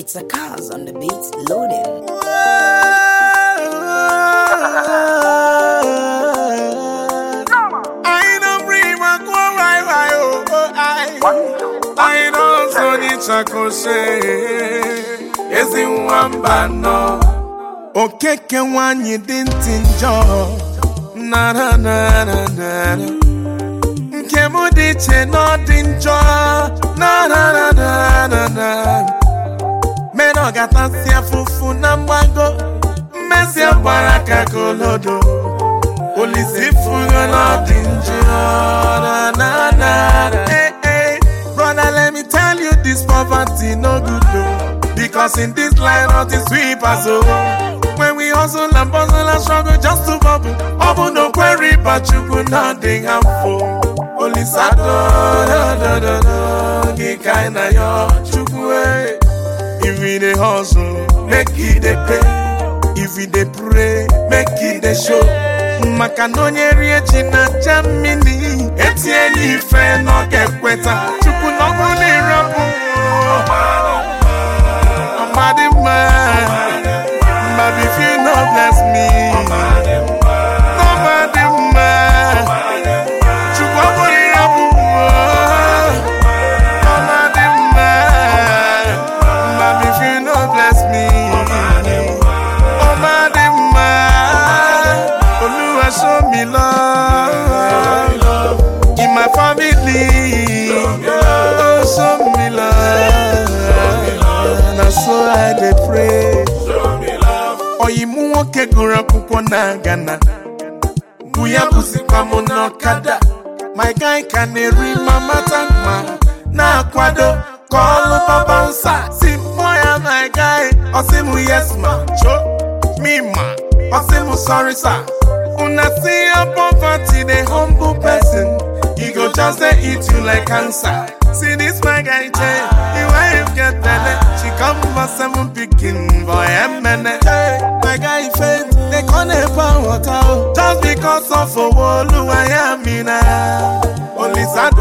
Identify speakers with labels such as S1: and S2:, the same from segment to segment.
S1: It's a cause on the beats loading.
S2: I don't bring my I don't so ni chakoshe ezi mwamba no okeke wanyi dinti njo na na na na na nke mu di che no di njo na na na na na na me no gata si afufu na mbago mmesi abaraka kolodo olisi fuga no di njo na na na. Brother, let me tell you, this poverty no good though. Because in this line of the sweepers, when we hustle and bustle and struggle just to bubble no query, but you could not think harmful. Only sado, get kinda your chukwe. If we dey hustle, make it dey pay. If we dey pray, make it dey show. Makanonye riech na jamini etieni ife no gekweta chuku no muni rapu Amadima but if you no bless me Amadima chuku muni rapu Amadima but if you no bless me show me love in my family. Oh, show me love. And so I dey pray. Oyimu woke gura kuko na Ghana. Buya busikwa monokada. My guy canary mama tankma na kwado. Call papa unsa. Simpoya my guy. Osimu yes ma. Cho me ma. Osimu sorry sir. Una see your poverty, the humble person. He go just eat you like cancer. See this my guy, the wife get belly. She come for 7 picking boy and man. My guy faint, they can't help water. Just because of a wall, I am in a only sato,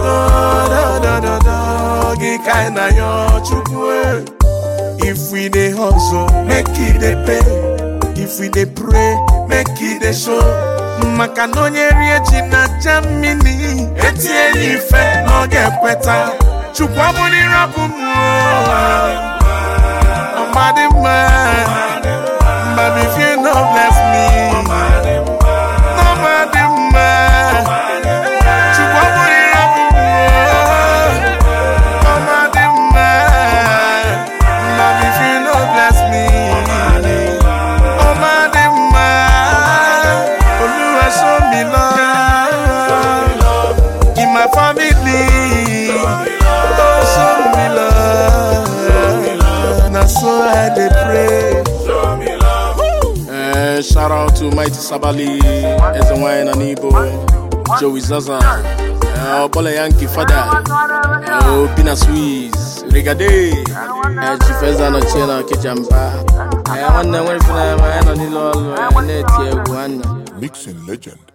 S2: kinda your chukwe. If we dey hustle, make it dey pay. If we dey pray, make it dey show. Makanonye riech na jamini etieni ife no gekweta chukwa muni rapu Amadima but if you no bless me Amadima chukwa muni rapu Amadima but if you no bless me show me love in my family. Oh, show me love. And so I dey pray.
S3: Shout out to Mighty Sabali, Ezenwine and Ibo, Joey Zaza, Bola Yankee Fada, Pina Swiss, Rigade, Chifeza no Chena Kijamba. I want to wait for my man on the law. Mixing legend.